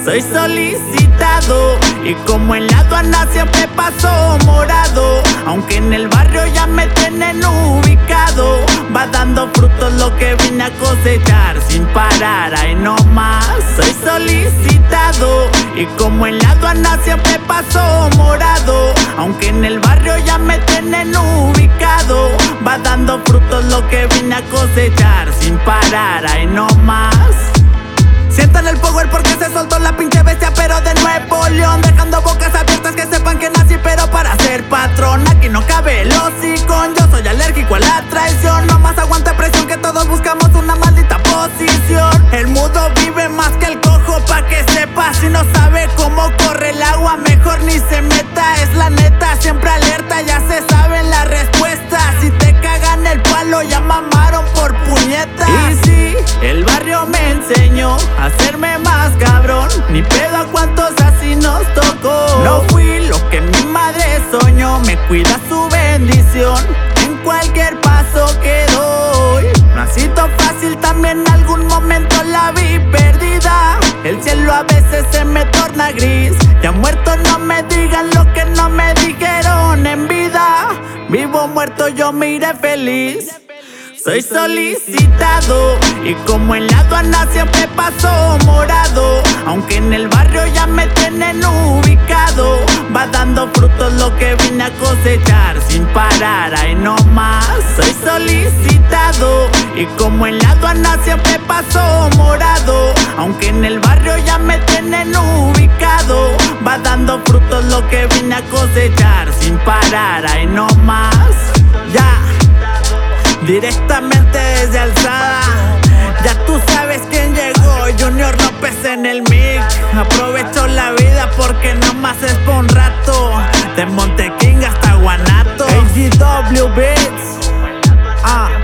Soy solicitado y como en la aduana siempre paso morado. Aunque en el barrio ya me tienen ubicado, va dando frutos lo que vine a cosechar sin parar, ahí no más. Soy solicitado y como en la aduana siempre paso morado. Aunque en el barrio ya me tienen ubicado, va dando frutos lo que vine a cosechar sin parar, ahí no más. Sientan el power porque se soltó la pinche bestia, pero de Nuevo León, dejando bocas abiertas que sepan que nací, pero para ser patrón aquí no cabe el hocicón. Yo soy alérgico a la traición, no más aguanta presión que todos buscamos una maldita posición. El mudo vive más que el cojo, pa' que sepa. Si no sabe cómo corre el agua, mejor ni se meta. Es la neta, siempre alerta, ya se saben las respuestas. Si te cagan el palo, ya mamaron por puñetas. Y sí, el barrio me enseñó a hacerme más cabrón, ni pedo a cuantos así nos tocó. No fui lo que mi madre soñó, me cuida su bendición en cualquier paso que doy. No ha sido fácil, también en algún momento la vi perdida. El cielo a veces se me torna gris, ya muerto no me digan lo que no me dijeron en vida. Vivo o muerto yo me iré feliz. Soy solicitado y como en la aduana siempre paso morado. Aunque en el barrio ya me tienen ubicado, va dando frutos lo que vine a cosechar sin parar, ahí no más. Soy solicitado y como en la aduana siempre paso morado. Aunque en el barrio ya me tienen ubicado, va dando frutos lo que vine a cosechar sin parar, ahí no más. Ya. Directamente desde Alzada, ya tú sabes quién llegó, Junior López en el mic. Aprovecho la vida porque nomás es por un rato, de Monteking hasta Guanato. AGW Beats.